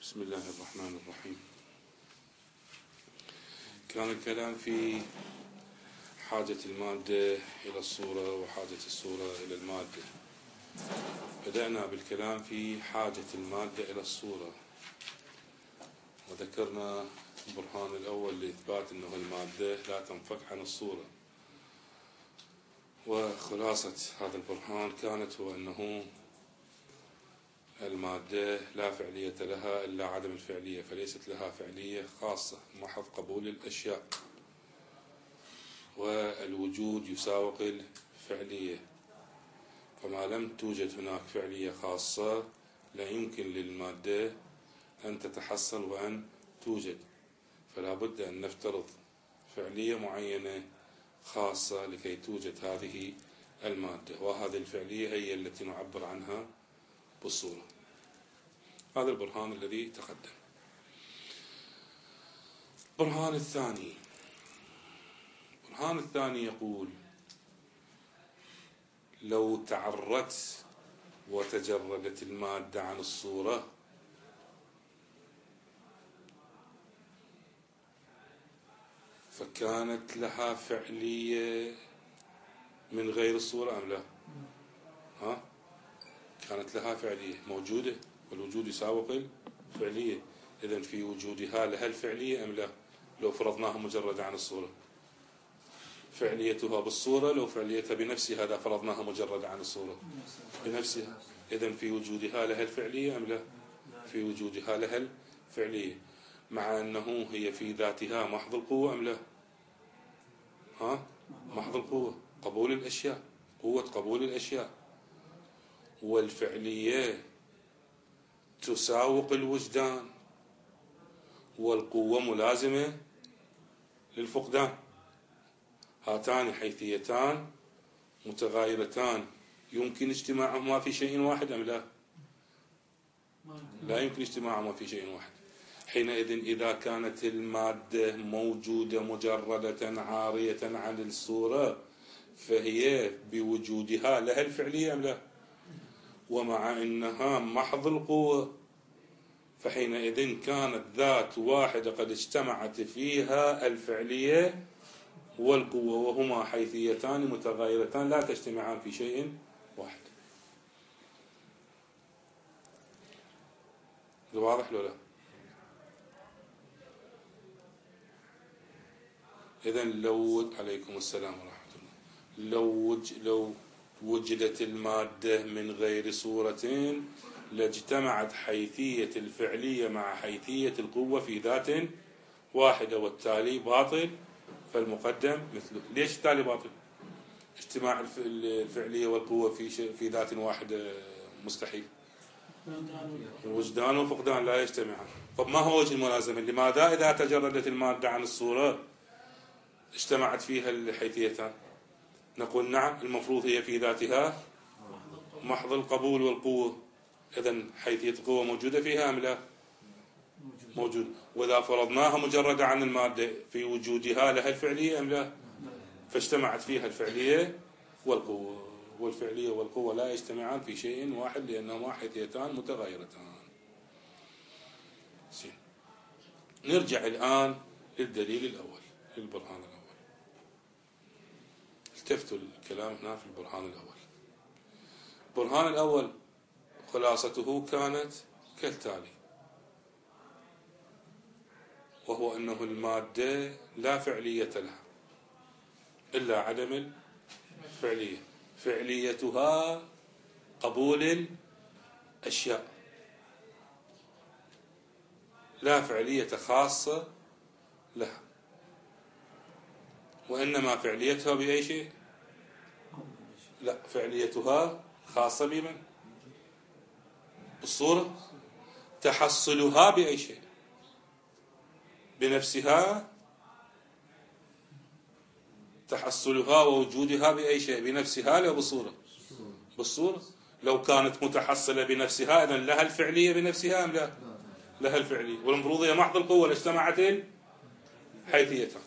بسم الله الرحمن الرحيم. كان الكلام في حاجة المادة إلى الصورة وحاجة الصورة إلى المادة. بدأنا بالكلام في حاجة المادة إلى الصورة، وذكرنا البرهان الأول لإثبات أنه المادة لا تنفك عن الصورة، وخلاصة هذا البرهان كانت هو أنه المادة لا فعلية لها إلا عدم الفعلية، فليست لها فعلية خاصة محض قبول الأشياء، والوجود يساوق الفعلية، فما لم توجد هناك فعلية خاصة لا يمكن للمادة أن تتحصل وأن توجد، فلا بد أن نفترض فعلية معينة خاصة لكي توجد هذه المادة، وهذه الفعلية هي التي نعبر عنها بالصورة. هذا البرهان الذي تقدم. البرهان الثاني يقول: لو تعرت وتجردت المادة عن الصورة فكانت لها فعلية من غير الصورة أم لا؟ كانت لها فعلية موجودة، والوجود يساوق الفعلية، إذن في وجودها لها الفعلية أم لا؟ لو فرضناها مجردة عن الصورة، فعليتها بالصورة لو فعليتها بنفسها إذا فرضناها مجردة عن الصورة بنفسها، إذن في وجودها لها الفعلية أم لا؟ في وجودها لها الفعلية، مع أنه هي في ذاتها محض القوة أم لا؟ محض القوة، قبول الأشياء، قوة قبول الأشياء، والفعلية تساوق الوجدان، والقوة ملازمة للفقدان. هاتان حيثيتان متغايرتان يمكن اجتماعهما في شيء واحد أم لا؟ لا يمكن اجتماعهما في شيء واحد. حينئذ إذا كانت المادة موجودة مجردة عارية عن الصورة فهي بوجودها لها الفعلية أم لا؟ ومع أنها محض القوة، فحينئذ كانت ذات واحدة قد اجتمعت فيها الفعلية والقوة، وهما حيثيتان متغايرتان لا تجتمعان في شيء واحد. واضح لو لا؟ إذن لو عليكم السلام ورحمة الله، لو وجدت المادة من غير صورتين لاجتمعت حيثية الفعلية مع حيثية القوة في ذات واحدة، والتالي باطل فالمقدم مثله. ليش التالي باطل؟ اجتماع الفعلية والقوة في ذات واحدة مستحيل، الوجدان والفقدان لا يجتمعان. طب ما هو وجه الملازمة؟ لماذا إذا تجردت المادة عن الصورة اجتمعت فيها الحيثيتان؟ نقول نعم، المفروض هي في ذاتها محض القبول والقوة، إذن حيثية القوة موجودة فيها أم لا؟ موجود. وإذا فرضناها مجردة عن المادة في وجودها لها الفعلية أم لا؟ فاجتمعت فيها الفعلية والقوة، والفعلية والقوة لا يجتمعان في شيء واحد لأنهما حيثيتان متغايرتان. نرجع الآن للدليل الأول، للبرهان الأول. التفتوا الكلام هنا في البرهان الأول. البرهان الأول خلاصته كانت كالتالي، وهو أنه المادة لا فعلية لها إلا عدم الفعلية، فعليتها قبول الأشياء، لا فعلية خاصة لها، وإنما فعليتها بأي شيء؟ لا، فعليتها خاصة بمن؟ بالصورة. تحصلها بأي شيء؟ بنفسها. تحصلها ووجودها بأي شيء؟ بنفسها لا بالصورة؟ بالصورة. لو كانت متحصلة بنفسها إذن لها الفعلية بنفسها أم لا؟ لها الفعلية، والمفروض هي محض القوة لاجتمعت حيثيتها.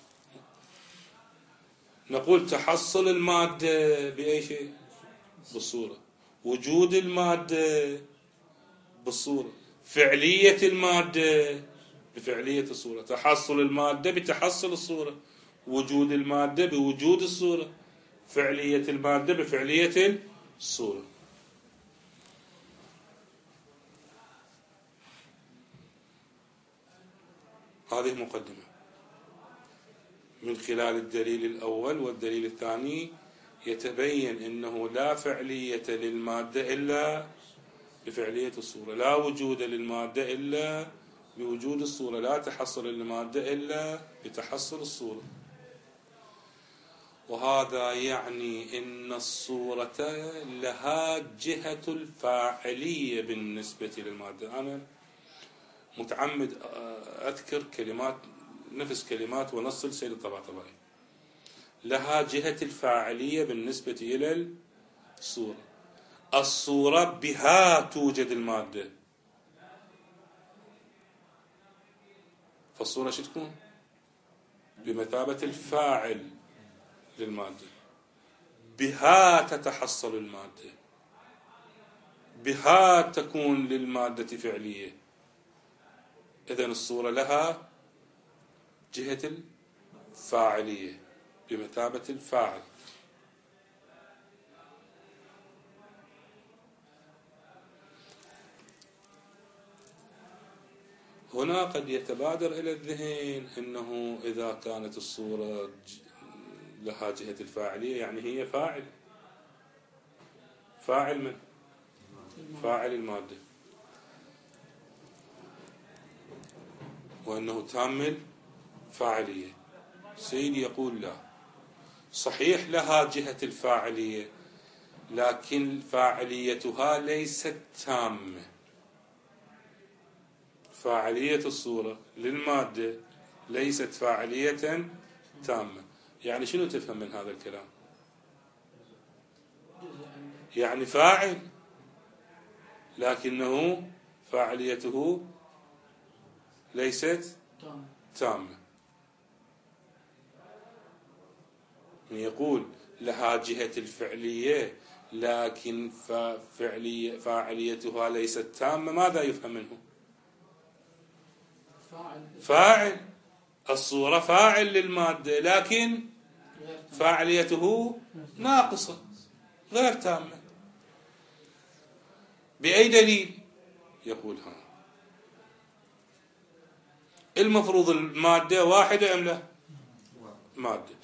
نقول تحصل المادة بأي شيء؟ بالصورة. وجود المادة بالصورة. فعلية المادة بفعلية الصورة، تحصل المادة بتحصل الصورة، وجود المادة بوجود الصورة، فعلية المادة بفعلية الصورة. هذه مقدمة. من خلال الدليل الأول والدليل الثاني يتبين أنه لا فعلية للمادة إلا بفعلية الصورة، لا وجود للمادة إلا بوجود الصورة، لا تحصل للمادة إلا بتحصل الصورة. وهذا يعني أن الصورة لها جهة الفاعلية بالنسبة للمادة. أنا متعمد أذكر كلمات نفس كلمات ونص السيد الطباطبائي. لها جهة الفاعلية بالنسبة إلى الصورة. الصورة بها توجد المادة، فالصورة شو تكون؟ بمثابة الفاعل للمادة، بها تتحصل المادة، بها تكون للمادة فعلية. إذن الصورة لها جهة الفاعلية بمثابة الفاعل. هنا قد يتبادر إلى الذهن أنه إذا كانت الصورة لها جهة الفاعلية يعني هي فاعل. فاعل من؟ فاعل المادة، وأنه تام الفاعلية. سيدي يقول لا، صحيح لها جهة الفاعلية لكن فاعليتها ليست تامة. فاعلية الصورة للمادة ليست فاعلية تامة. يعني شنو تفهم من هذا الكلام؟ يعني فاعل لكنه فاعليته ليست تامة. من يقول لها جهة الفعلية لكن فاعليتها ليست تامة، ماذا يفهم منه؟ فاعل. الصورة فاعل للمادة لكن فاعليته ناقصة غير تامة. بأي دليل؟ يقول ها المفروض المادة واحدة أم لا؟ مادة.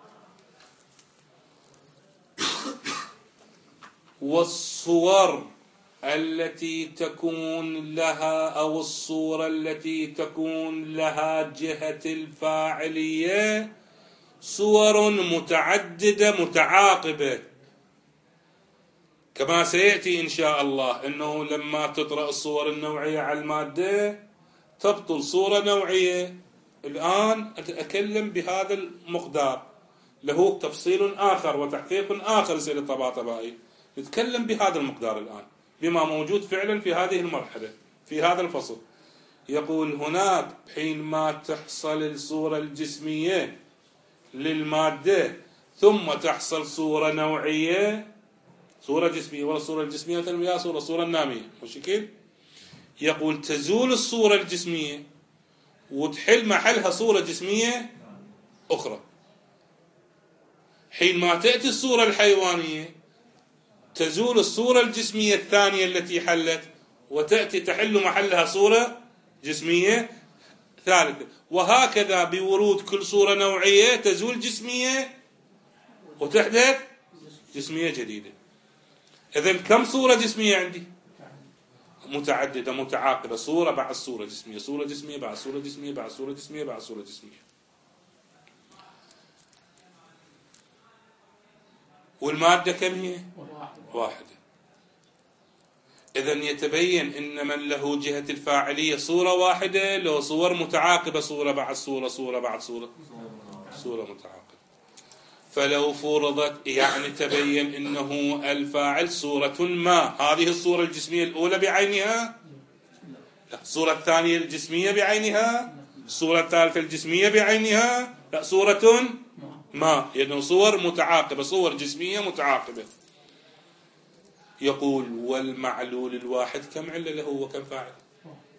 والصور التي تكون لها أو الصورة التي تكون لها جهة الفاعلية صور متعددة متعاقبة، كما سيأتي إن شاء الله أنه لما تطرأ الصور النوعية على المادة تبطل صورة نوعية. الآن أتكلم بهذا المقدار، له تفصيل آخر وتحقيق آخر سيد الطباطبائي. نتكلم بهذا المقدار الآن بما موجود فعلا في هذه المرحلة في هذا الفصل. يقول هناك حينما تحصل الصورة الجسمية للمادة ثم تحصل صورة نوعية، صورة جسمية، ولا الصورة الجسمية ويا صورة نامية مشكل. يقول تزول الصورة الجسمية وتحل محلها صورة جسمية أخرى. حينما تأتي الصورة الحيوانية تزول الصورة الجسمية الثانية التي حلت وتأتي تحل محلها صورة جسمية ثالثة، وهكذا بورود كل صورة نوعية تزول جسمية وتحدث جسمية جديدة. إذن كم صورة جسمية عندي؟ متعددة متعاقبة، صورة بعد صورة جسمية، صورة جسمية بعد صورة جسمية بعد صورة جسمية بعد صورة جسمية. والمادة كم هي؟ واحدة. إذن يتبين إن من له جهة الفاعلية صورة واحدة له صور متعاقبة، صورة بعد صورة، صورة بعد صورة، صورة متعاقبة. فلو فرضت يعني تبين إنه الفاعل صورة ما، هذه الصورة الجسمية الأولى بعينها، لا الصورة الثانية الجسمية بعينها، الصورة الثالثة الجسمية بعينها، لا صورة ما، يعني صور متعاقبة، صور جسمية متعاقبة. يقول والمعلول الواحد كم علة له وكم فاعل؟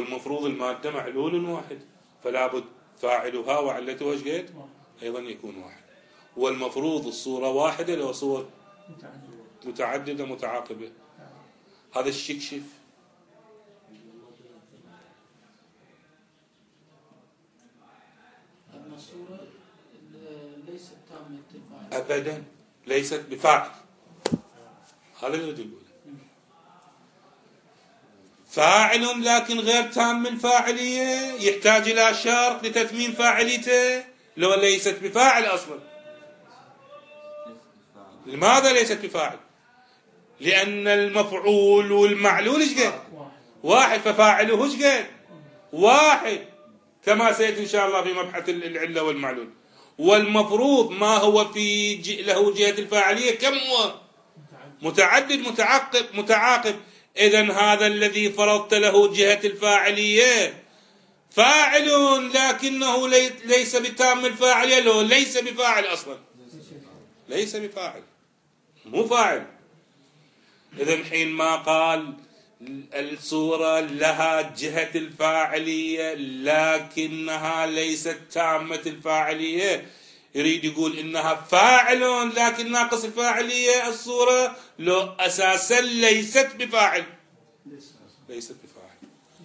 والمفروض المادة معلول واحد، فلا بد فاعلها وعلتها ايش قد؟ أيضا يكون واحد. والمفروض الصورة واحدة لو صور متعددة متعاقبة. هذا الشكشف الصورة ليست تامة الفاعل أبدا، ليست بفاعل. هذا اللي يقول فاعل لكن غير تام الفاعلية، يحتاج إلى شرط لتتميم فاعليته، لو ليست بفاعل أصلا. لماذا ليست بفاعل؟ لأن المفعول والمعلول ايش قد؟ واحد، ففاعله ايش قد؟ واحد، كما سيأتي إن شاء الله في مبحث العلة والمعلول. والمفروض ما هو في له جهة الفاعلية كم هو؟ متعدد متعاقب. إذن هذا الذي فرضت له جهة الفاعلية فاعل لكنه ليس بتام الفاعلية، لو ليس بفاعل أصلا، ليس بفاعل، مو فاعل. إذن حين ما قال الصورة لها جهة الفاعلية لكنها ليست تامة الفاعلية، يريد يقول إنها فاعل لكن ناقص الفاعلية الصورة، لو أساسا ليست بفاعل، ليست بفاعل.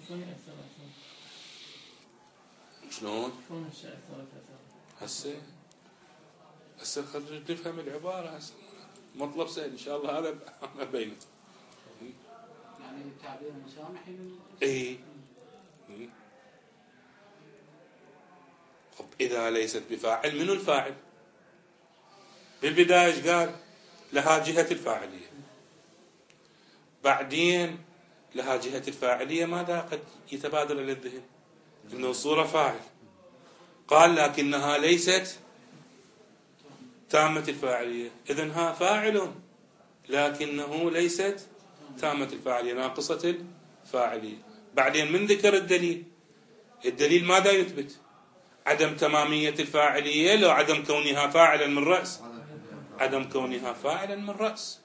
شلون؟ هسه خلينا نفهم العبارة. هسه مطلب سهل إن شاء الله، هذا بينه. يعني تعبير مسامحي إيه. إذا ليست بفاعل، منو الفاعل؟ بالبداية ايش قال؟ لها جهة الفاعلية. بعدين لها جهة الفاعلية ماذا قد يتبادر إلى الذهن؟ إنه صورة فاعل. قال لكنها ليست تامة الفاعلية، إذن ها فاعل لكنه ليست تامة الفاعلية، ناقصة الفاعلية. بعدين من ذكر الدليل؟ الدليل ماذا يثبت؟ عدم تمامية الفاعلية، لو عدم كونها فاعلا من رأس، عدم كونها فاعلا من رأس.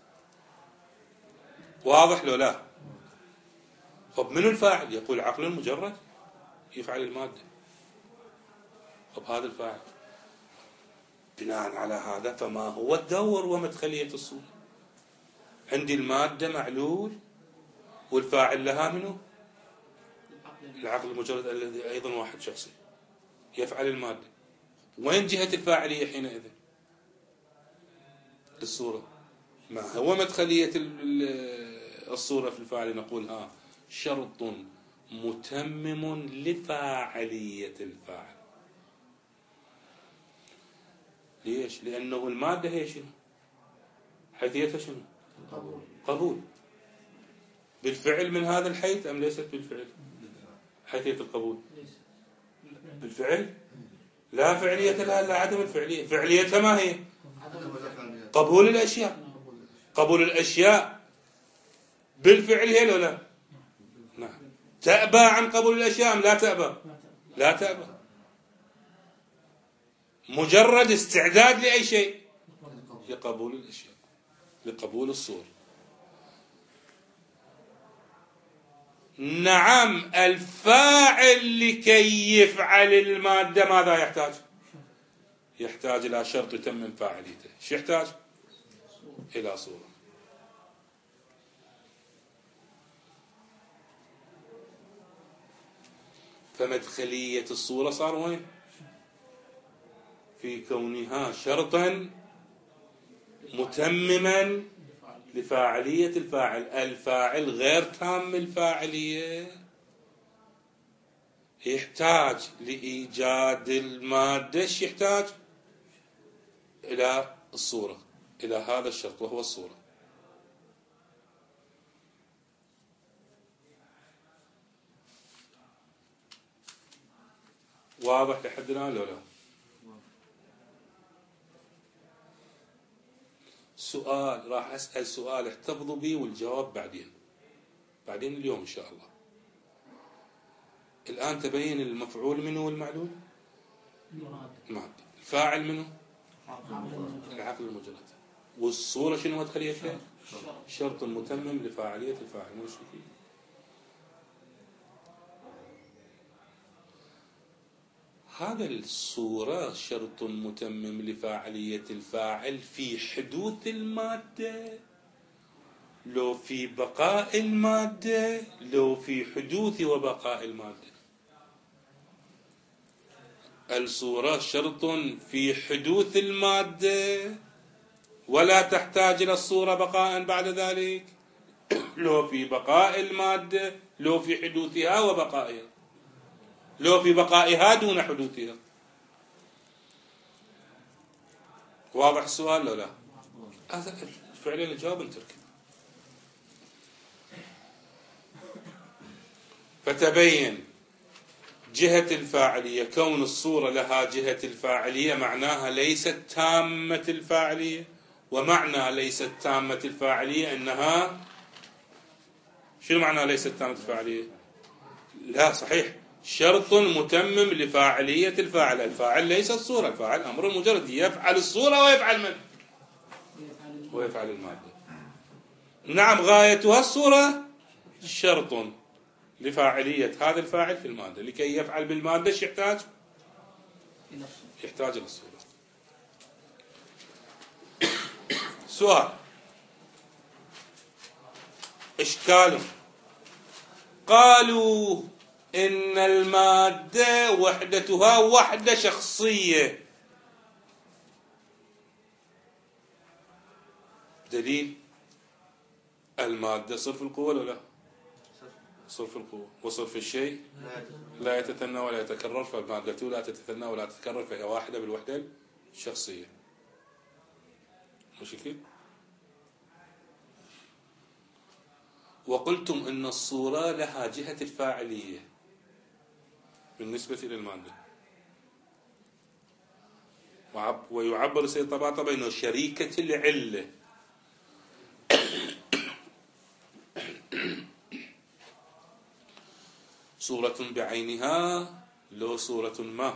واضح لو لا؟ طب من الفاعل؟ يقول عقل مجرد يفعل المادة. طب هذا الفاعل. بناء على هذا فما هو الدور ومدخلية الصورة؟ عندي المادة معلول والفاعل لها منه العقل المجرد الذي أيضا واحد شخصي يفعل المادة. وين جهة الفاعلية حينئذ للصورة؟ ما هو مدخلية الصورة في الفاعل؟ نقول شرط متمم لفاعلية الفاعل. ليش؟ لأنه المادة هي شنو؟ حيثيتها شنو؟ قبول. بالفعل من هذا الحيث أم ليست بالفعل؟ حيثية القبول بالفعل، لا فعلية لها إلا عدم الفعلية. فعليتها ما هي؟ قبول الأشياء. قبول الأشياء بالفعل هي لو لا؟ نعم. تأبى عن قبول الأشياء أم لا تأبى؟ لا تأبى. مجرد استعداد لأي شيء، لقبول الأشياء، لقبول الصور. نعم. الفاعل لكي يفعل المادة ماذا يحتاج؟ يحتاج إلى شرط يتمم فاعليته. شو يحتاج؟ إلى صورة. فمدخلية الصورة صار وين؟ في كونها شرطا متمما لفاعلية الفاعل. الفاعل غير تام الفاعلية، يحتاج لإيجاد المادة، يحتاج إلى الصورة، إلى هذا الشرط وهو الصورة. واضح لحد الآن لو لا؟ سؤال راح أسأل سؤال احتفظوا به والجواب بعدين اليوم إن شاء الله. الآن تبين المفعول منه والمعلول؟ المادة. الفاعل منه؟ العقل المجرد. والصورة شنو مدخليتها؟ شرط متمم لفاعلية الفاعل. هذا الصورة شرط متمم لفاعلية الفاعل في حدوث المادة، لو في بقاء المادة، لو في حدوث وبقاء المادة. الصورة شرط في حدوث المادة ولا تحتاج إلى الصورة بقاء بعد ذلك، لو في بقاء المادة، لو في حدوثها وبقائها، لو في بقائها دون حدوثها. واضح السؤال لو لا؟ هذا فعلا الجواب نترك. فتبين جهة الفاعلية، كون الصورة لها جهة الفاعلية معناها ليست تامة الفاعلية، ومعنى ليست تامة الفاعلية أنها، شنو معنى ليست تامة الفاعلية؟ لا صحيح، شرط متمم لفاعلية الفاعل. الفاعل ليس الصورة، الفاعل أمر مجرد يفعل الصورة ويفعل من؟ ويفعل المادة. نعم، غايتها الصورة، شرط لفاعلية هذا الفاعل في المادة. لكي يفعل بالمادة ايش يحتاج؟ يحتاج إلى الصورة. سؤال: إشكال. قالوا إن المادة وحدتها وحدة شخصية، دليل المادة صرف القوة ولا لا؟ صرف القوة، وصرف الشيء لا يتثنى ولا يتكرر، فالمادة لا تتثنى ولا تتكرر، فهي واحدة بالوحدة الشخصية. مشكل؟ وقلتم أن الصورة لها جهة الفاعلية بالنسبة إلى المادة، ويعبر سيد طباطبة أنه شريكة العلة. صورة بعينها لو صورة ما.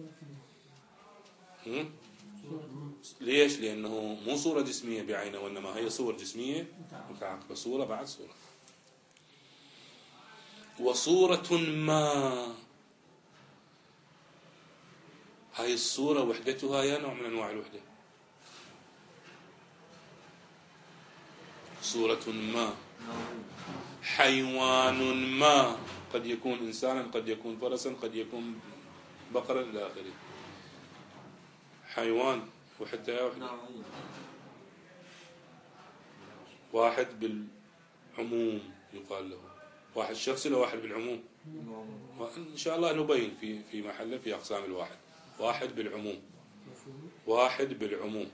ليش؟ لأنه مو صورة جسمية بعينها، وإنما هي صور جسمية متعاقبة، صورة بعد صورة. وصورة ما، هاي الصورة وحدتها يا نوع من أنواع الوحدة. صورة ما، حيوان ما، قد يكون إنسانا، قد يكون فرسا، قد يكون بقرا إلى آخره. حيوان وحدة وحدة. واحد بالعموم يقال له، واحد شخصي لو واحد بالعموم، إن شاء الله نبين في محله في أقسام الواحد. واحد بالعموم، واحد بالعموم،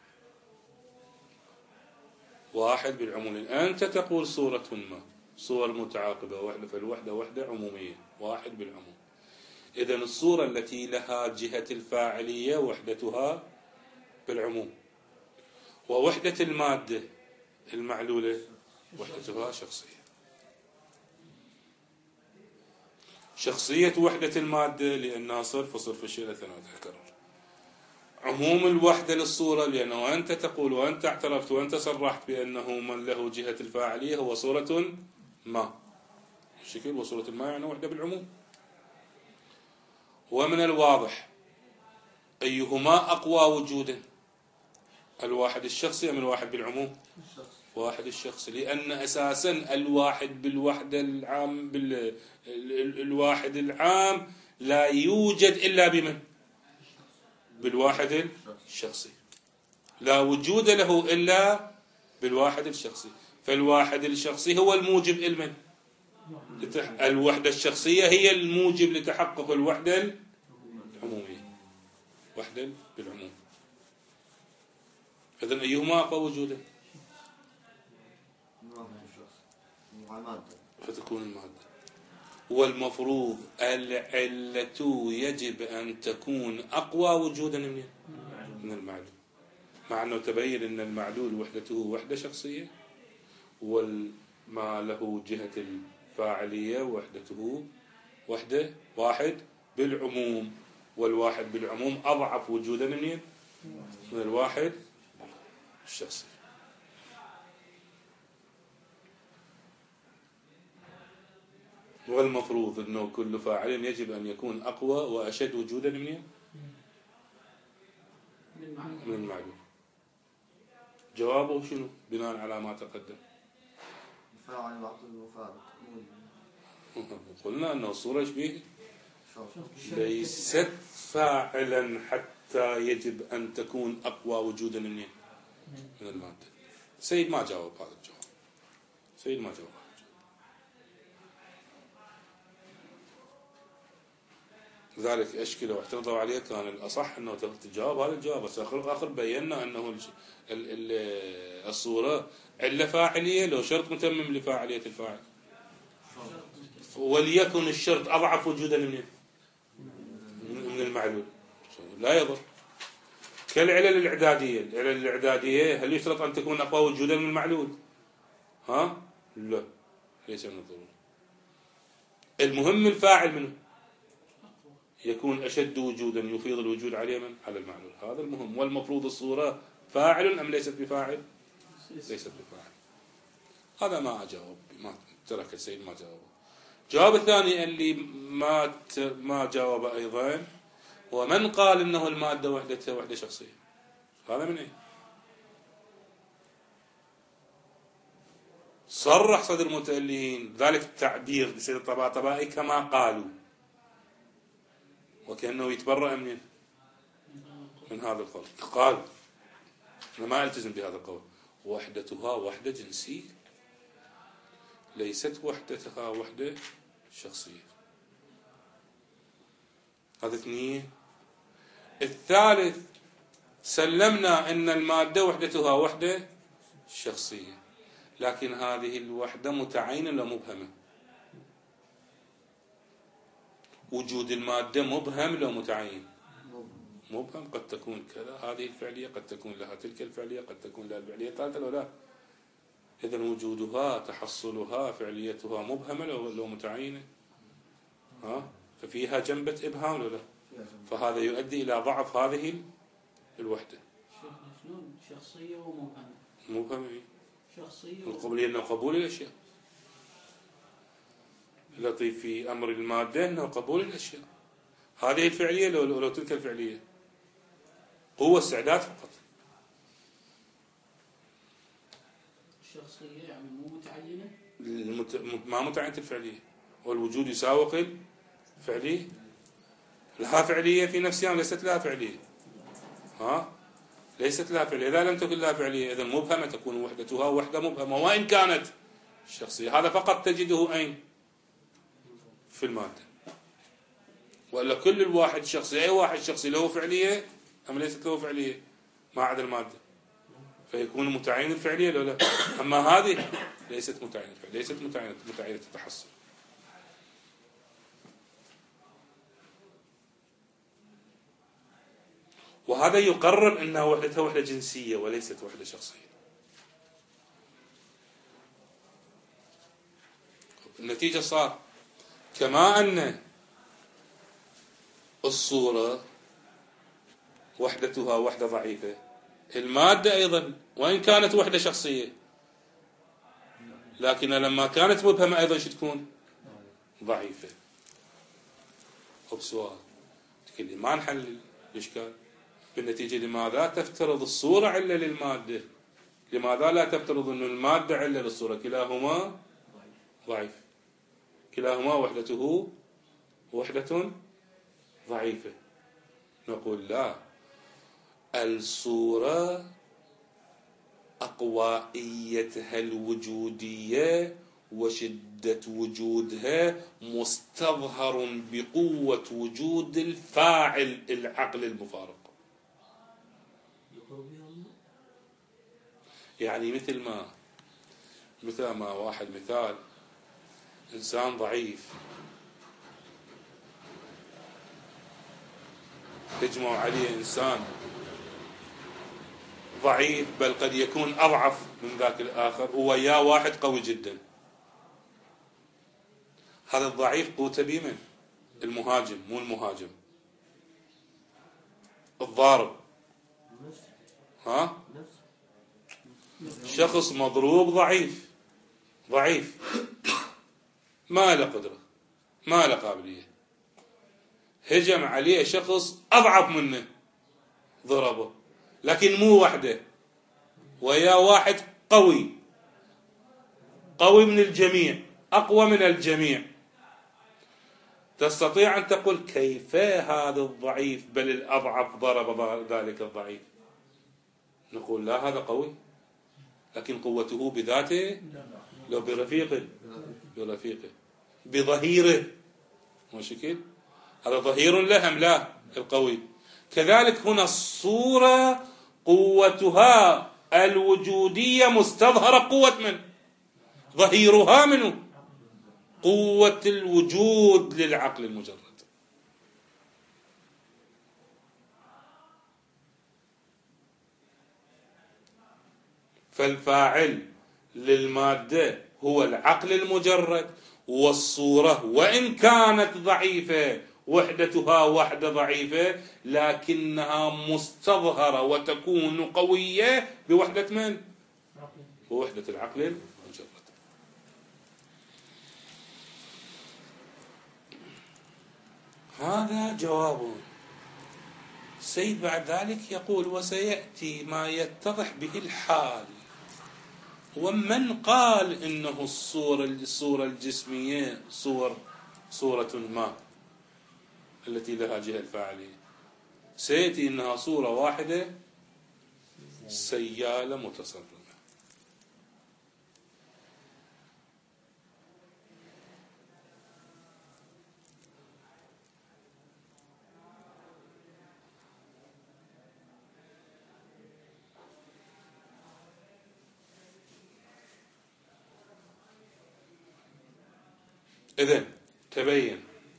واحد بالعموم. أنت تقول صورة ما، صور متعاقبة وحدة، فالوحدة وحدة عمومية، واحد بالعموم. إذن الصورة التي لها جهة الفاعلية وحدتها بالعموم، ووحدة المادة المعلولة وحدتها شخصية. شخصية وحدة المادة لأنها صرف، وصرف الشيء لا يتكرر. عموم الوحدة للصورة لأنه أنت تقول وأنت اعترفت وأنت صرحت بأنه من له جهة الفاعلية هو صورة ما. الشكل وصورة ما يعني وحدة بالعموم. ومن الواضح أيهما أقوى وجودا، الواحد الشخصي أم الواحد بالعموم؟ واحد الشخصي، لأن أساسا الواحد بالوحدة العام الواحد العام لا يوجد إلا بمن؟ بالواحد الشخصي، لا وجود له إلا بالواحد الشخصي. فالواحد الشخصي هو الموجب المن؟ الوحدة الشخصية هي الموجب لتحقق الوحدة العمومية، وحدة بالعموم. إذن أيهما أقوى وجودا؟ فتكون المادة. والمفروض العلة يجب أن تكون أقوى وجودا من المعلول، مع أنه تبين أن المعلول وحدته وحدة شخصية، وما له جهة الفاعلية وحدته وحدة واحد بالعموم، والواحد بالعموم أضعف وجودا من الواحد الشخصي. والمفروض أنه كل فاعل يجب أن يكون أقوى وأشد وجودا من المعلوم. جوابه شنو بناء على ما تقدم؟ فاعل بعض المفارق. قلنا أنه الصورة شبيه ليست فاعلا حتى يجب أن تكون أقوى وجودا من المادة. سيد ما جاوب هذا الجواب. سيد ما جاوب. لذلك أشكلوا واعترضوا عليه. كان الأصح أنه تجاوب هذا الجواب، بس آخر بينا أنه الصورة علة فاعلية لو شرط متمم لفاعلية الفاعل، وليكن الشرط أضعف وجودا من المعلول لا يضر. كالعلل الإعدادية. العلل الإعدادية هل يشترط أن تكون أقوى وجودا من المعلول؟ ها؟ لا، ليس من الضرورة. المهم الفاعل منه يكون أشد وجودا يفيض الوجود عليه على المعلول، هذا المهم. والمفروض الصورة فاعل أم ليست بفاعل؟ ليست بفاعل. هذا ما أجاوب، ما ترك السيد ما جاوب. الجواب الثاني اللي ما جاوب أيضا، ومن قال إنه المادة وحدة شخصية؟ هذا من أين؟ صرح صدر المتألهين ذلك التعبير بسيد الطباطبائي كما قالوا، وكأنه يتبرأ من هذا القول. قال أنا ما ألتزم بهذا القول. وحدتها وحدة جنسية، ليست وحدتها وحدة شخصية. هذا اثنين. الثالث، سلمنا أن المادة وحدتها وحدة شخصية، لكن هذه الوحدة متعينة ولا مبهمة؟ وجود المادة مبهم لو متعين؟ مبهم. قد تكون كذا هذه الفعلية، قد تكون لها تلك الفعلية، قد تكون لها الفعلية الثالثة لو لا. إذن وجودها تحصلها فعليتها مبهمة لو متعينة، ففيها جنبة إبهام لو لا. فهذا يؤدي إلى ضعف هذه الوحدة. شلون شخصية ومبهمة؟ مبهمة شخصية القبولية أنه قبول الأشياء. اللطيف في أمر المادة أنه قبول الأشياء. هذه الفعلية لو تلك الفعلية، قوة استعداد فقط. الشخصية يعني مو متعينة؟ ما متعينة الفعلية، والوجود يساوق الفعلية. لها فعلية في نفسها وليست لها فعلية. ليست لها فعلية. إذا لم تكن لها فعلية إذن مبهمة، تكون وحدتها وحدة مبهمة وإن كانت الشخصية. هذا فقط تجده أين؟ في المادة. وإلا كل الواحد شخصي، أي واحد شخصي له فعلية أم ليست له فعلية ما عدا المادة، فيكون متعين الفعلية لو لا. أما هذه ليست متعينة الفعلية، ليست متعينة التحصل. وهذا يقرر أنها وحدتها وحدة جنسية وليست وحدة شخصية. النتيجة صار كما أن الصورة وحدتها وحدة ضعيفة، المادة أيضا وإن كانت وحدة شخصية، لكن لما كانت مبهمة أيضا شو تكون؟ ضعيفة. بسؤال تقول ما نحل الإشكال. بالنتيجة لماذا تفترض الصورة علة للمادة؟ لماذا لا تفترض أن المادة علة للصورة؟ كلاهما ضعيف، كلاهما وحدته وحدة ضعيفة. نقول لا، الصورة أقوائيتها الوجودية وشدة وجودها مستظهر بقوة وجود الفاعل العقل المفارق. يعني مثل ما واحد مثال إنسان ضعيف تجمع عليه إنسان ضعيف بل قد يكون أضعف من ذاك الآخر، وياه واحد قوي جدا. هذا الضعيف قوته بمن؟ المهاجم، مو المهاجم، الضارب. شخص مضروب ضعيف ما له قدرة، ما له قابلية، هجم عليه شخص أضعف منه ضربه، لكن مو وحده، ويا واحد قوي من الجميع، أقوى من الجميع. تستطيع أن تقول كيف هذا الضعيف بل الأضعف ضرب ذلك الضعيف؟ نقول لا، هذا قوي لكن قوته بذاته لو برفيقه بظهيره، مو شكل هذا ظهير له أم لا القوي. كذلك هنا الصورة قوتها الوجودية مستظهرة قوة من؟ ظهيرها منه قوة الوجود للعقل المجرد. فالفاعل للمادة هو العقل المجرد، والصورة وإن كانت ضعيفة وحدتها وحدة ضعيفة لكنها مستظهرة وتكون قوية بوحدة من؟ بوحدة العقل المجرد. هذا جواب. السيد بعد ذلك يقول وسيأتي ما يتضح به الحال. ومن قال إنه الصورة الجسمية صورة ما التي لها جهة الفاعلية، سيأتي إنها صورة واحدة سيالة متصرفة. إذن تبين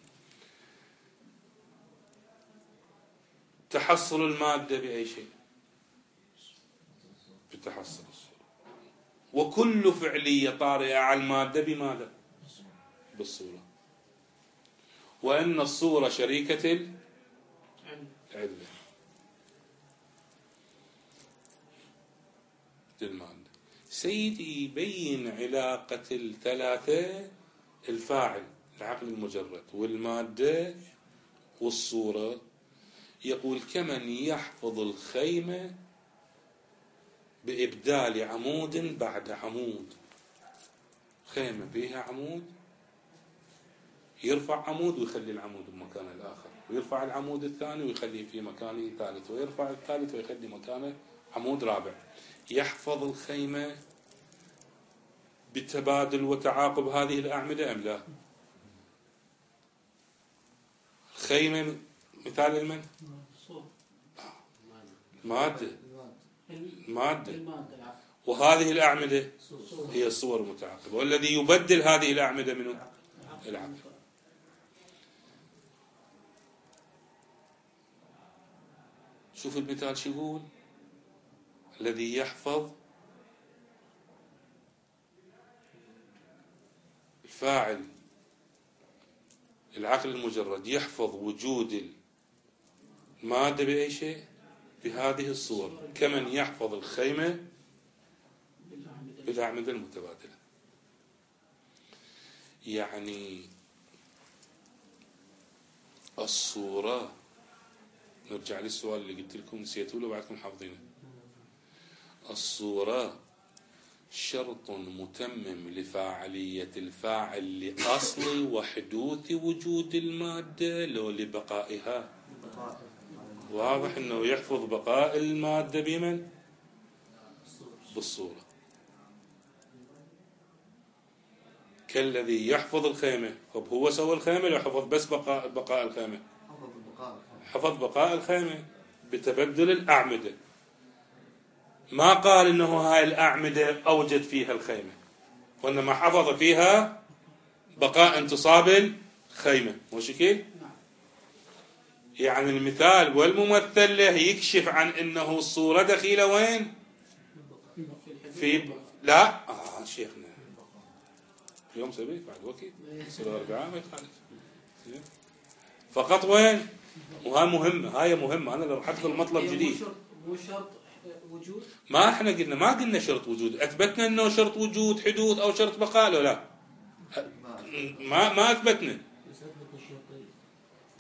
تحصل المادة بأي شيء؟ بتحصل الصورة. وكل فعلية طارئة على المادة بماذا؟ بالصورة. وأن الصورة شريكة العلة للمادة. سيدي يبين علاقة الثلاثة، الفاعل العقل المجرد والمادة والصورة. يقول كمن يحفظ الخيمة بإبدال عمود بعد عمود. خيمة بها عمود، يرفع عمود ويخلي العمود بمكانه الآخر، ويرفع العمود الثاني ويخليه في مكانه الثالث، ويرفع الثالث ويخلي مكانه عمود رابع. يحفظ الخيمة بتبادل وتعاقب هذه الأعمدة أم لا؟ خيمة مثال المن؟ مادة. وهذه الأعمدة هي الصور المتعاقبة، والذي يبدل هذه الأعمدة منه العقل. شوف المثال شو يقول: الذي يحفظ الفاعل العقل المجرد يحفظ وجود المادة بأي شيء؟ بهذه الصور، كمن يحفظ الخيمة بالأعمدة المتبادلة. يعني الصورة، نرجع للسؤال اللي قلت لكم نسيتوا له بعدكم حافظينه. الصورة شرط متمم لفاعلية الفاعل لأصل وحدوث وجود المادة لو لبقائها. واضح أنه يحفظ بقاء المادة بمن؟ بالصورة. كالذي يحفظ الخيمة. طب هو سوى الخيمة لو حفظ بس بقاء الخيمة؟ حفظ بقاء الخيمة بتبدل الأعمدة. ما قال إنه هاي الأعمدة أوجد فيها الخيمة، وإنما حفظ فيها بقاء انتصاب الخيمة. مو شكل؟ يعني المثال والممثل له يكشف عن إنه الصورة دخيلة وين؟ في لا شيخنا يوم سبت بعد وقت يصير 4 ما يخالف فقط وين. وهاي مهمة، هاي مهمة. أنا لو حدخل مطلب جديد مو شرط وجود. ما احنا قلنا شرط وجود. اثبتنا انه شرط وجود حدوث او شرط بقاء ولا لا؟ ما اثبتنا.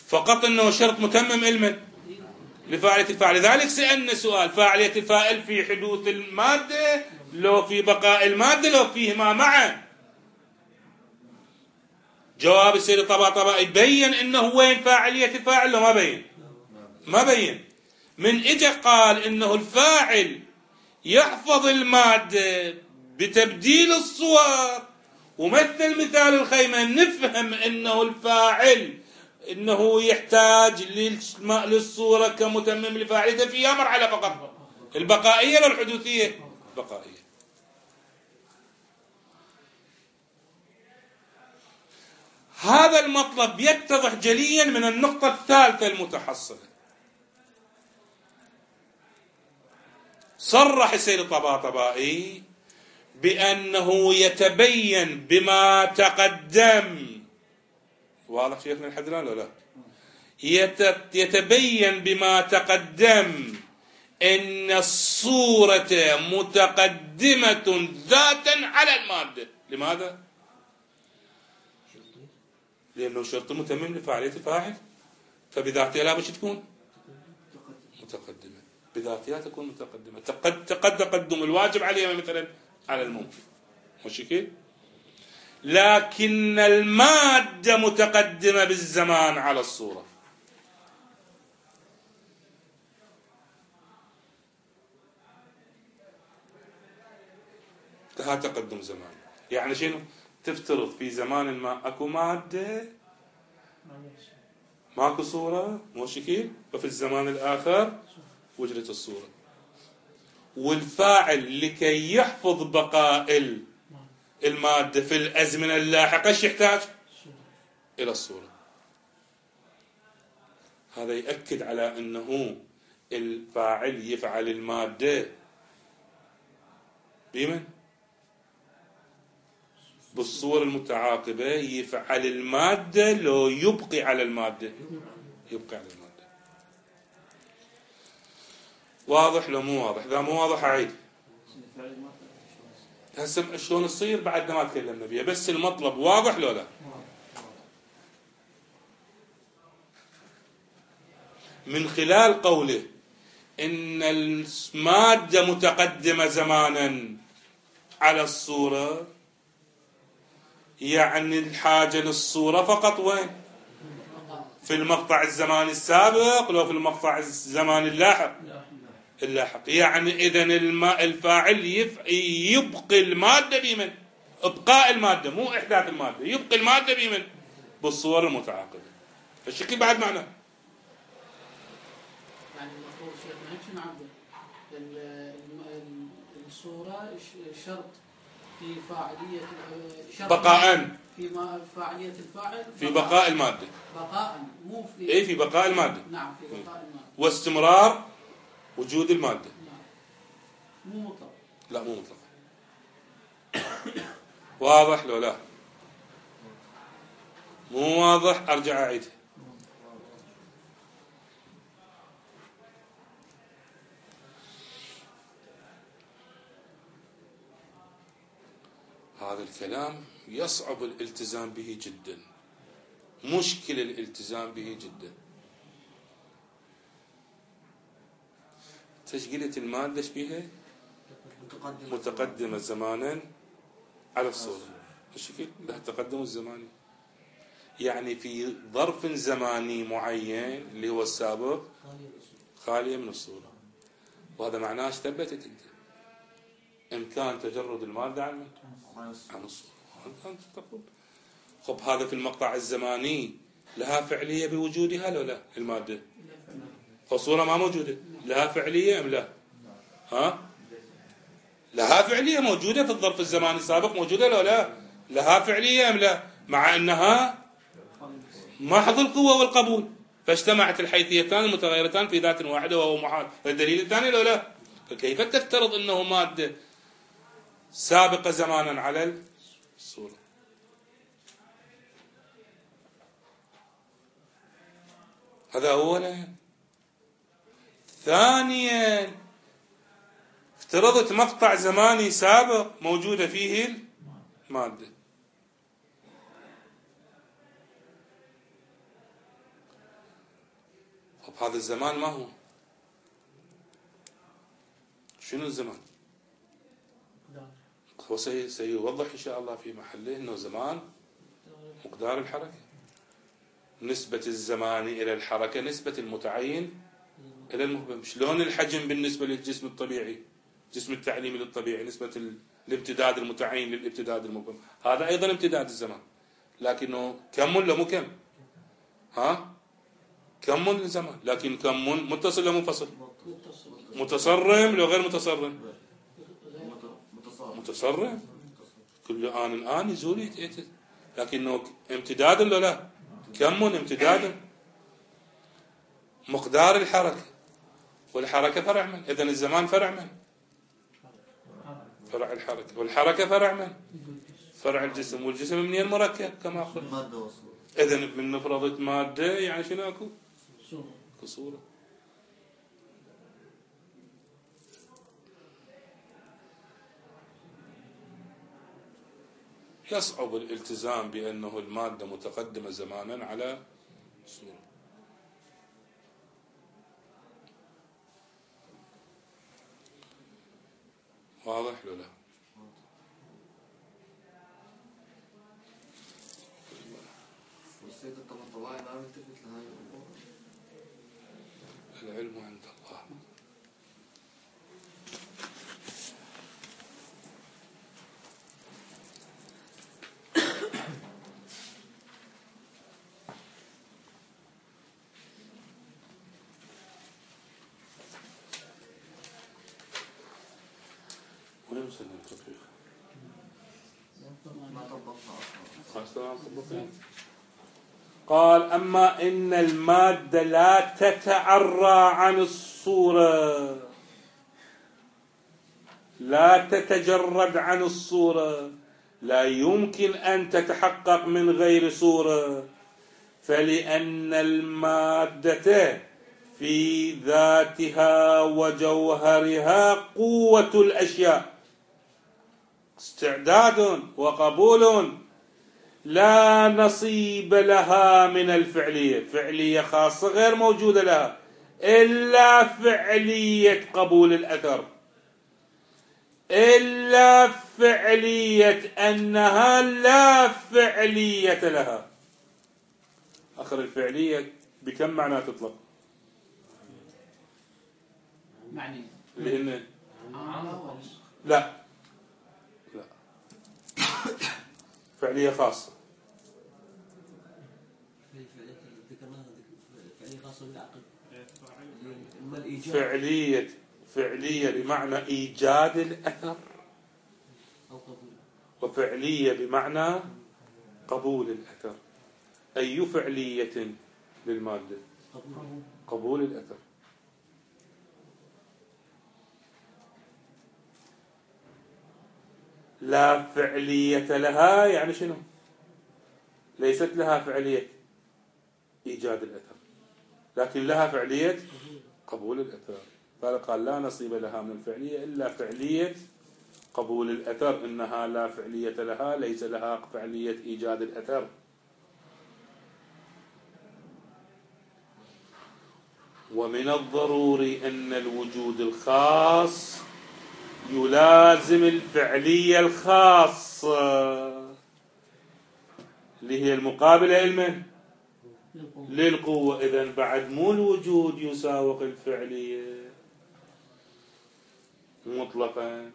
فقط أنه شرط متمم علما لفاعلية الفاعل. لذلك سألنا سؤال: فاعلية الفاعل في حدوث المادة لو في بقاء المادة لو فيهما معا؟ جواب السيد الطباطبائي بين انه وين فاعلية الفاعل لو ما بين. ما بين. من اجا قال انه الفاعل يحفظ المادة بتبديل الصور، ومثل مثال الخيمة نفهم انه الفاعل انه يحتاج للصورة كمتمم لفاعلته فيها مرحلة فقط، البقائية ولا الحدوثية؟ بقائية. هذا المطلب يتضح جليا من النقطة الثالثة المتحصلة. صرح السيد الطباطبائي بأنه يتبين بما تقدم. واضح شيخنا لحد الآن ولا لا؟ يتبين بما تقدم أن الصورة متقدمة ذاتا على المادة. لماذا؟ لأنه شرط متمم لفاعلية الفاعل، فبذاتها لا بش تكون متقدمة، بذاتها تكون متقدمة. قد تقدم الواجب عليها مثلا على الممكن، مش كده؟ لكن المادة متقدمة بالزمان على الصورة. لها تقدم زمان. يعني شنو؟ تفترض في زمان ما اكو مادة ماكو صورة، مو شكل، وفي الزمان الآخر وجدت الصورة. والفاعل لكي يحفظ بقاء المادة في الأزمنة اللاحقة ايش يحتاج؟ إلى الصورة. هذا يؤكد على أنه الفاعل يفعل المادة بمن؟ بالصور المتعاقبة. يفعل المادة لو يبقي على المادة، يبقي على المادة. واضح لو مو واضح؟ إذا مو واضح أعيد. هسه شلون تصير بعد ما تكلمنا بيها، بس المطلب واضح لو لا؟ من خلال قوله إن المادة متقدمة زمانا على الصورة، يعني الحاجة للصورة فقط وين؟ في المقطع الزماني السابق لو في المقطع الزماني اللاحق. يعني إذن الفاعل يبقي المادة بمن؟ إبقاء المادة، مو إحداث المادة. يبقي المادة بمن؟ بالصور المتعاقبة. الشكل بعد معناه. يعني المفروض شيخنا هيك نعبر الصورة شرط في فاعلية بقاء في فاعلية الفاعل في بقاء المادة. بقاء مو في في بقاء المادة. نعم في بقاء المادة. واستمرار وجود المادة. نعم. مو مطلق. لا مو مطلق. واضح لو لا؟ مو واضح أرجع أعيدها. هذا الكلام يصعب الالتزام به جدا، مشكل الالتزام به جدا. تشكيلة المادة ايش بيها؟ متقدمة زمانا على الصورة. الشكل لها التقدم الزماني، يعني في ظرف زماني معين اللي هو السابق خالية من الصورة. وهذا معناه ايش ثبتت انت؟ امكان تجرد المادة عن الصورة. انت تقول خب هذا في المقطع الزماني لها فعلية بوجودها لو لا؟ المادة فالصورة ما موجودة، لها فعلية ام لا؟ ها؟ لها فعلية موجودة في الظرف الزماني السابق، موجودة لو لا؟ لها فعلية ام لا؟ مع انها محض القوة والقبول، فاجتمعت الحيثيتان المتغيرتان في ذات واحدة وهو محال. الدليل الثاني لو لا؟ فكيف تفترض انه مادة سابقة زمانا على الصورة؟ هذا أولا. ثانيا افترضت مقطع زماني سابق موجودة فيه المادة، طب هذا الزمان ما هو؟ شنو الزمان؟ هو سيوضح إن شاء الله في محله أنه زمان مقدار الحركة، نسبة الزمان إلى الحركة نسبة المتعين إلى المهبم. شلون الحجم بالنسبة للجسم الطبيعي، جسم التعليمي للطبيعي، نسبة الامتداد المتعين للامتداد المهبم، هذا أيضا امتداد الزمان، لكنه كم ولا مو كم؟ ها؟ كم الزمان، لكن كم متصل ولا منفصل؟ متصرم لو غير متصرم؟ متصرم، كل آن يزول يتأتي، لكنه امتداد ولا لا؟ كم امتداد، مقدار الحركة، والحركة فرع من؟ إذن الزمان فرع من؟ فرع الحركة، والحركة فرع من؟ فرع الجسم، والجسم منين مركب كما قلت؟ إذن من نفرض مادة يعني شنو أكو؟ صورة. يصعب الالتزام بأنه المادة متقدمة زمانا على صورة. واضح ولا لا؟ والسيد الطباطبائي ما يلتفت لهاي الأمور. العلم عند الله. وين وصلنا التطبيق؟ ما طبقنا أصلا. قال أما إن المادة لا تتعرى عن الصورة، لا تتجرد عن الصورة، لا يمكن أن تتحقق من غير صورة، فلأن المادة في ذاتها وجوهرها قوة الأشياء، استعداد وقبول، لا نصيب لها من الفعلية، فعلية خاصة غير موجودة لها إلا فعلية قبول الأثر، إلا فعلية أنها لا فعلية لها. آخر الفعلية بكم معنى تطلق؟ معني اللي هن لا لا فعلية خاصة. فعلية بمعنى إيجاد الأثر، وفعلية بمعنى قبول الأثر. أي فعلية للمادة؟ قبول الأثر. لا فعلية لها يعني شنو؟ ليست لها فعلية إيجاد الأثر، لكن لها فعلية قبول الأثر. فقال لا نصيب لها من الفعلية إلا فعلية قبول الأثر، إنها لا فعلية لها، ليس لها فعلية إيجاد الأثر. ومن الضروري أن الوجود الخاص يلازم الفعلية الخاصة اللي هي المقابلة لمن؟ للقوة. إذن بعد مو الوجود يساوق الفعلية مطلقا،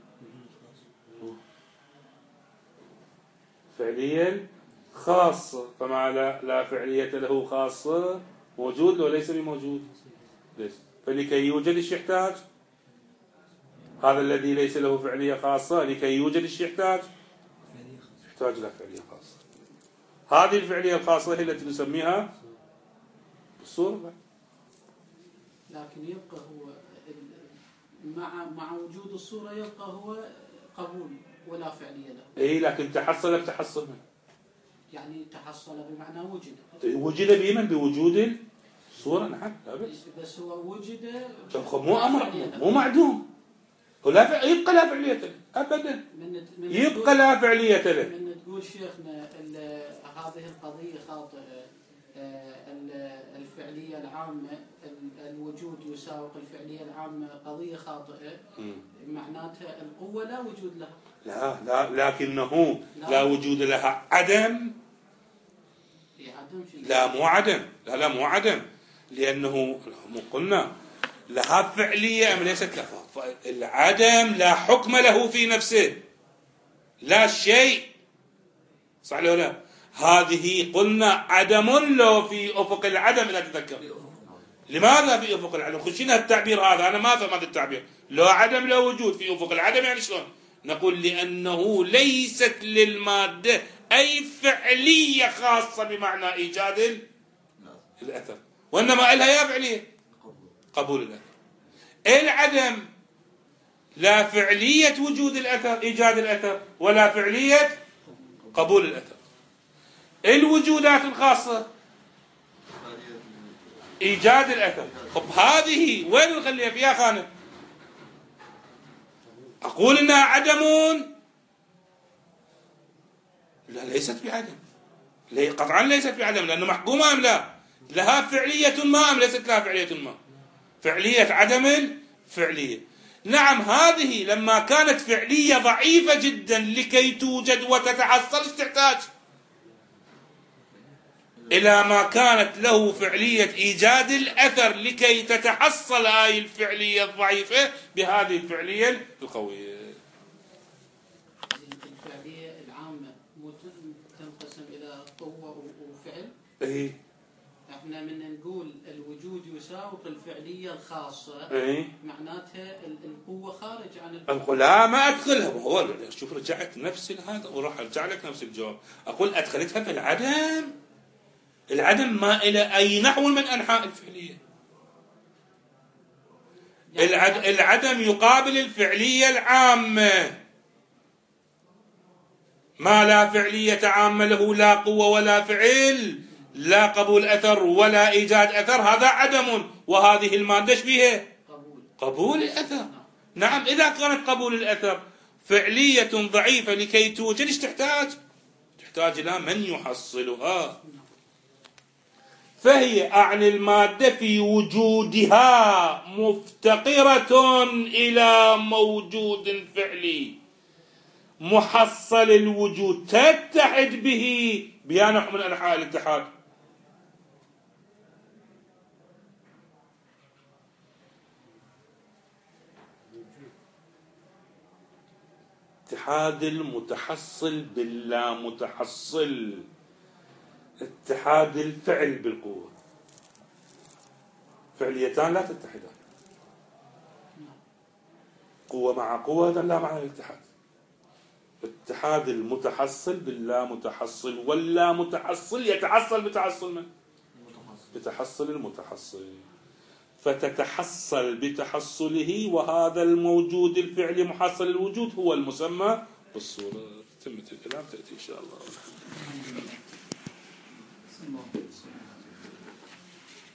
فعليا خاصة، فما لا فعلية له خاصة موجود لو ليس بموجود؟ ليس. فلكي يوجد ايش يحتاج؟ هذا الذي ليس له فعلية خاصة لكي يوجد ايش يحتاج؟ يحتاج له فعلية خاصة. هذه الفعلية الخاصة هي التي نسميها الصورة. لكن يبقى هو مع وجود الصورة يبقى هو قبول ولا فعلية له. اي لكن تحصل بتحصل من؟ يعني تحصل بمعنى وجد. وجد بمن؟ بوجود الصورة. نعم لا بس. بس هو وجد مو أمر، مو معدوم، ولا يبقى لا فعلية له أبدا، يبقى لا فعلية له. من تقول شيخنا هذه القضية خاطئة الفعلية العامة الوجود يساوق الفعلية العامة قضية خاطئة، معناتها القوة لا وجود لها. لا لكنه لا وجود لها عدم. لا مو عدم، لا مو عدم، لأنه قلنا لها فعلية أم ليست لها. العدم لا حكم له في نفسه، لا شيء، صح ولا لا؟ هذه قلنا عدم له في أفق العدم إذا تذكر. لماذا في أفق العدم؟ خشينا التعبير هذا، أنا ما أفهم هذا التعبير. لو عدم له وجود في أفق العدم يعني شلون؟ نقول لأنه ليست للمادة أي فعلية خاصة بمعنى إيجاد الأثر، وإنما لها يا فعلية قبول الأثر. العدم لا فعلية وجود الأثر إيجاد الأثر ولا فعلية قبول الأثر. الوجودات الخاصة إيجاد الأثر. طب هذه وين نخليها فيها خانة؟ أقول إنها عدم؟ لا ليست بعدم، قطعا ليست بعدم، لأنه محكومة أم لا؟ لها فعلية ما أم ليست لها فعلية ما؟ فعلية عدم فعلية. نعم، هذه لما كانت فعلية ضعيفة جدا لكي توجد وتتحصل تحتاج إلى ما كانت له فعلية إيجاد الأثر لكي تتحصل هذه الفعلية الضعيفة بهذه الفعلية القوية. الفعلية العامة تنقسم إلى قوة وفعل. إيه؟ احنا من نقول الوجود يساوق الفعلية الخاصة، إيه؟ معناتها القوة خارج عن القوة. لا ما أدخلها. هو شوف رجعت نفس هذا وراح أرجع لك نفس الجواب. أقول أدخلتها في العدم. العدم ما إلى أي نحو من أنحاء الفعلية. العدم يقابل الفعلية العامة. ما لا فعلية عامة له، لا قوة ولا فعل، لا قبول أثر ولا إيجاد أثر، هذا عدم. وهذه المادة فيها قبول الأثر. نعم، إذا كانت قبول الأثر فعلية ضعيفة لكي توجد ايش تحتاج إلى من يحصلها. فهي أعني المادة في وجودها مفتقرة إلى موجود فعلي محصل الوجود تتحد به بيا نوع من أنحاء الاتحاد. اتحاد المتحصل باللا متحصل، اتحاد الفعل بالقوة. فعليتان لا تتحدان، قوة مع قوة، هذا لا معنى الاتحاد. اتحاد المتحصل باللا متحصل، واللا متحصل يتحصل بتحصل من؟ بتحصل المتحصل، فتتحصل بتحصله، وهذا الموجود الفعلي محصل الوجود هو المسمى بالصورة. تمت الكلام، تأتي إن شاء الله.